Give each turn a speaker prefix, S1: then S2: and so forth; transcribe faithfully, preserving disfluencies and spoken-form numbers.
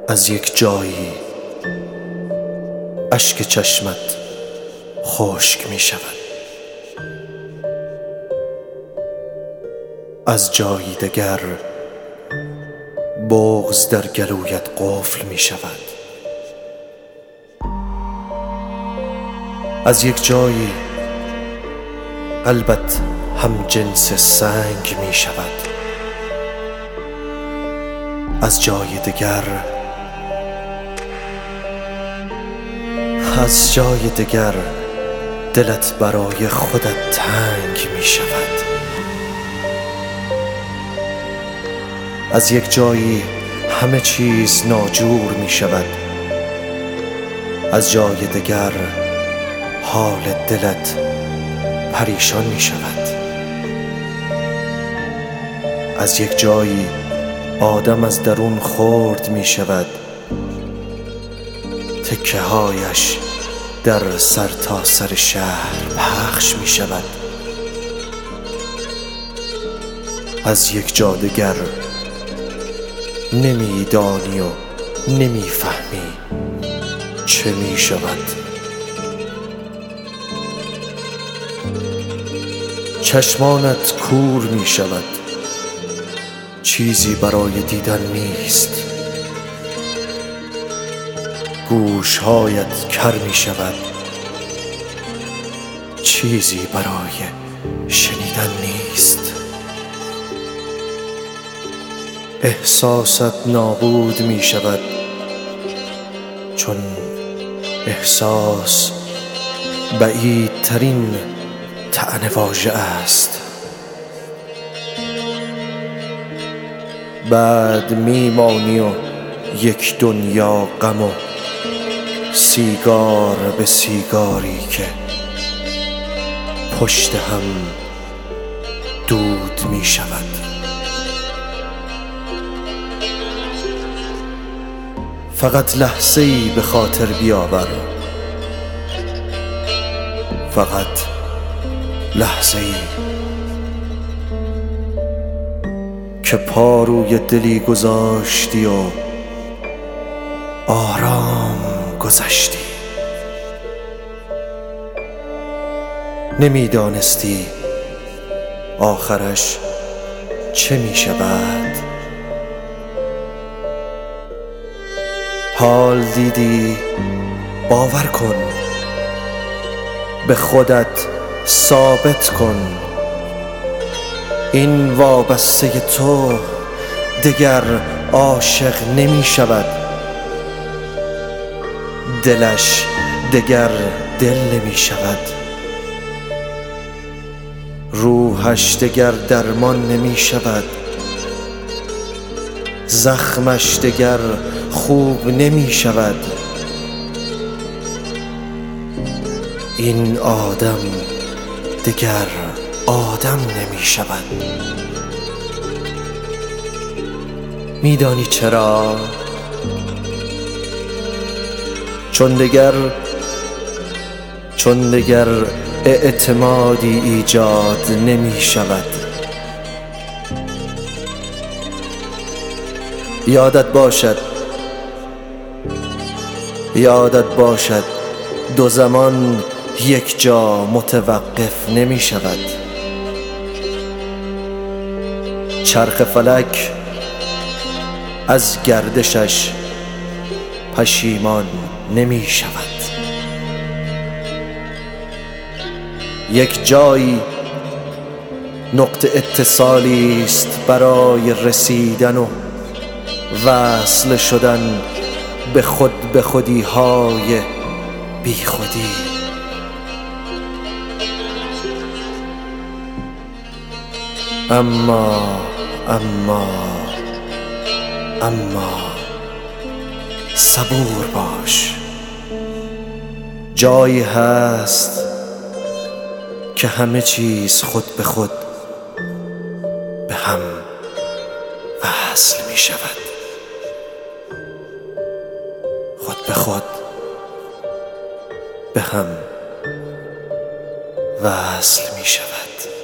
S1: از یک جایی اشک چشمت خشک می شود، از جایی دگر بغض در گلویت قفل می شود، از یک جایی قلبت هم جنس سنگ می شود، از جای دگر از جای دگر دلت برای خودت تنگ می شود، از یک جایی همه چیز ناجور می شود، از جای دگر حال دلت پریشان می شود، از یک جایی آدم از درون خرد می شود، تکه هایش در سر تا سر شهر پخش می شود، از یک جا دگر نمی دانی و نمی فهمی چه می شود، چشمانت کور می شود، چیزی برای دیدن نیست، گوشهایت کر می شود، چیزی برای شنیدن نیست، احساست نابود می شود، چون احساس بعیدترین طعنه واژه است، بعد میمانی و یک دنیا غم و سیگار به سیگاری که پشت هم دود می شود، فقط لحظه‌ای به خاطر بیاور، فقط لحظه‌ای که پا روی دلی گذاشتی و آرام گذشتی، نمیدانستی آخرش چه می شود، حال دیدی باور کن، به خودت ثابت کن، این وابسته تو دگر عاشق نمی شود، دلش دگر دل نمی شود، روحش دگر درمان نمی شود، زخمش دگر خوب نمی شود، این آدم دگر آدم نمی شود. میدانی چرا؟ چون دگر چون دگر اعتمادی ایجاد نمی شود. یادت باشد یادت باشد دو زمان یک جا متوقف نمی شود، چرخ فلک از گردشش پشیمان نمی شود، یک جایی نقطه اتصالی است برای رسیدن و وصل شدن به خود به خودی های بی خودی. اما اما اما صبور باش، جایی هست که همه چیز خود به خود به هم وصل می شود، خود به خود به هم وصل می شود.